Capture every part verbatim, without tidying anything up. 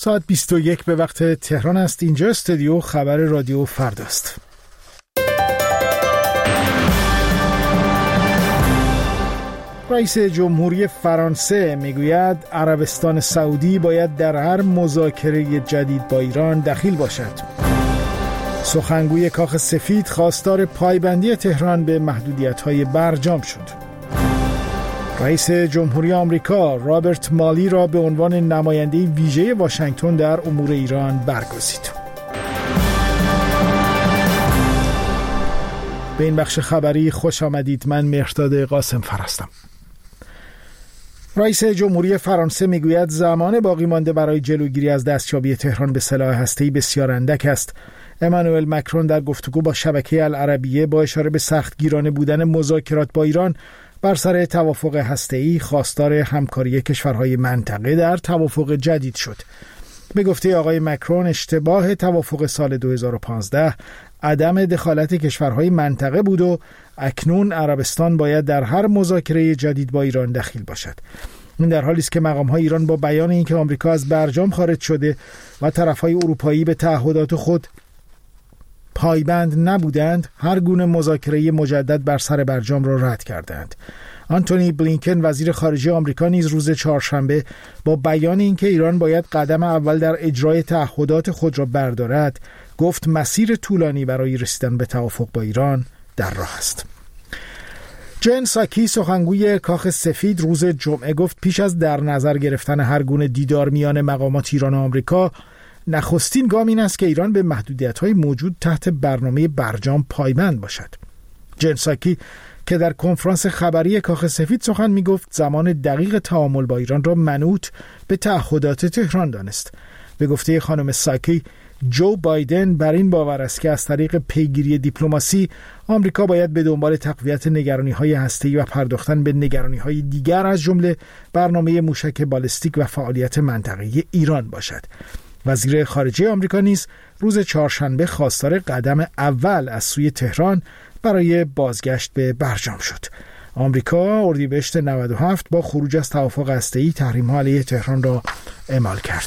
ساعت بیست و یک به وقت تهران است. اینجا استودیو خبر رادیو فرداست. رئیس جمهوری فرانسه میگوید عربستان سعودی باید در هر مذاکره جدید با ایران دخیل باشد. سخنگوی کاخ سفید خواستار پایبندی تهران به محدودیت‌های برجام شد. رئیس جمهوری آمریکا رابرت مالی را به عنوان نماینده ویژه واشنگتن در امور ایران برگزید. به این بخش خبری خوش آمدید. من مهرداد قاسم فر هستم. رئیس جمهوری فرانسه میگوید زمان باقی مانده برای جلوگیری از دستیابی تهران به سلاح هسته‌ای بسیار اندک است. امانوئل مکرون در گفتگو با شبکه العربیه با اشاره به سختگیرانه بودن مذاکرات با ایران بر سر توافق هسته‌ای خواستار همکاری کشورهای منطقه در توافق جدید شد. به گفته آقای مکرون اشتباه توافق سال دو هزار و پانزده عدم دخالت کشورهای منطقه بود و اکنون عربستان باید در هر مذاکره جدید با ایران دخیل باشد. این در حالی است که مقام‌های ایران با بیان اینکه آمریکا از برجام خارج شده و طرف‌های اروپایی به تعهدات خود پایبند نبودند، هر گونه مذاکره مجدد بر سر برجام را رد کردند. آنتونی بلینکن وزیر خارجه آمریکا نیز روز چهارشنبه با بیان اینکه ایران باید قدم اول در اجرای تعهدات خود را بردارد، گفت مسیر طولانی برای رسیدن به توافق با ایران در راه است. جن ساکی سخنگوی کاخ سفید روز جمعه گفت پیش از در نظر گرفتن هر گونه دیدار میان مقامات ایران و آمریکا، نخستین گام این است که ایران به محدودیت‌های موجود تحت برنامه برجام پایبند باشد. جن ساکی که در کنفرانس خبری کاخ سفید سخن می‌گفت زمان دقیق تعامل با ایران را منوط به تعهدات تهران دانست. به گفته خانم ساکی، جو بایدن بر این باور است که از طریق پیگیری دیپلماسی آمریکا باید به دنبال تقویت نگرانی‌های هسته‌ای و پرداختن به نگرانی‌های دیگر از جمله برنامه موشک بالستیک و فعالیت منطقه‌ای ایران باشد. وزیر خارجه آمریکا نیز روز چهارشنبه خواستار قدم اول از سوی تهران برای بازگشت به برجام شد. آمریکا اردیبهشت نود و هفت با خروج از توافق هسته‌ای تحریم‌ها علیه تهران را اعمال کرد.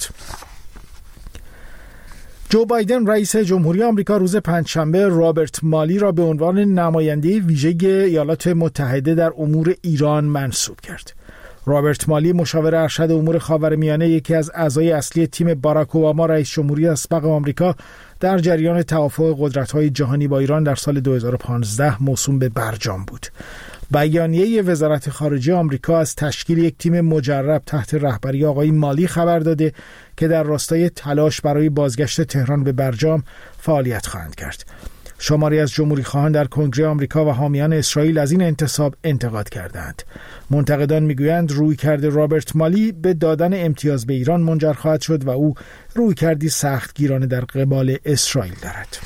جو بایدن رئیس جمهوری آمریکا روز پنجشنبه رابرت مالی را به عنوان نماینده ویژه ایالات متحده در امور ایران منصوب کرد. رابرت مالی مشاور ارشد امور خاورمیانه، یکی از اعضای اصلی تیم باراک اوباما رئیس جمهوری اسبق آمریکا، در جریان توافق قدرت‌های جهانی با ایران در سال دو هزار و پانزده موسوم به برجام بود. بیانیه وزارت خارجه آمریکا از تشکیل یک تیم مجرب تحت رهبری آقای مالی خبر داده که در راستای تلاش برای بازگشت تهران به برجام فعالیت خواهند کرد. شماری از جمهوری خواهان در کنگره آمریکا و حامیان اسرائیل از این انتصاب انتقاد کردند. منتقدان میگویند رویکرد رابرت مالی به دادن امتیاز به ایران منجر خواهد شد و او رویکردی سختگیرانه در قبال اسرائیل دارد.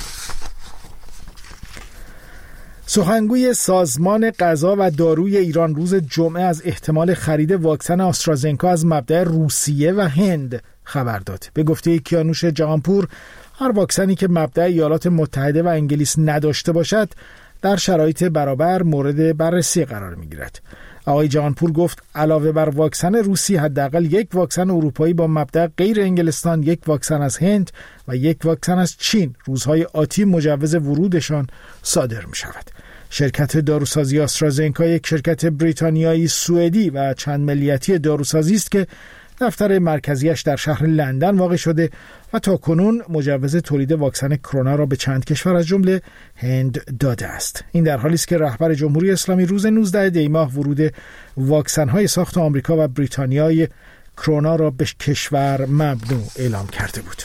سخنگوی سازمان غذا و داروی ایران روز جمعه از احتمال خرید واکسن آسترازنکا از مبدأ روسیه و هند خبر داد. به گفته کیانوش جهانپور، هر واکسنی که مبدأ ایالات متحده و انگلیس نداشته باشد در شرایط برابر مورد بررسی قرار می‌گیرد. آقای جهانپور گفت علاوه بر واکسن روسی حداقل یک واکسن اروپایی با مبدأ غیر انگلستان، یک واکسن از هند و یک واکسن از چین روزهای آتی مجوز ورودشان صادر می‌شود. شرکت داروسازی آسترازنکا یک شرکت بریتانیایی سوئدی و چند ملیتی داروسازی است که دفتر مرکزیش در شهر لندن واقع شده و تا کنون مجوز تولید واکسن کرونا را به چند کشور از جمله هند داده است. این در حالی است که رهبر جمهوری اسلامی روز نوزدهم دی ماه ورود واکسن‌های ساخت آمریکا و بریتانیای کرونا را به کشور ممنوع اعلام کرده بود.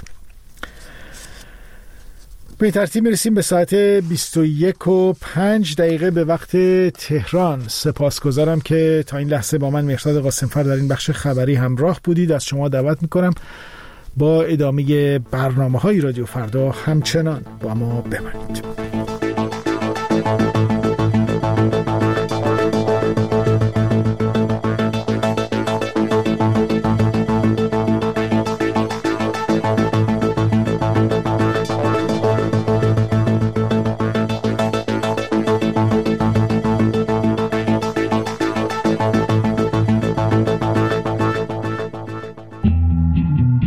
به ترتیب میرسیم به ساعت بیست و یک و پنج دقیقه به وقت تهران. سپاسگزارم که تا این لحظه با من مهرداد قاسم فر در این بخش خبری همراه بودید. از شما دعوت میکنم با ادامه برنامه‌های رادیو فردا همچنان با ما بمانید.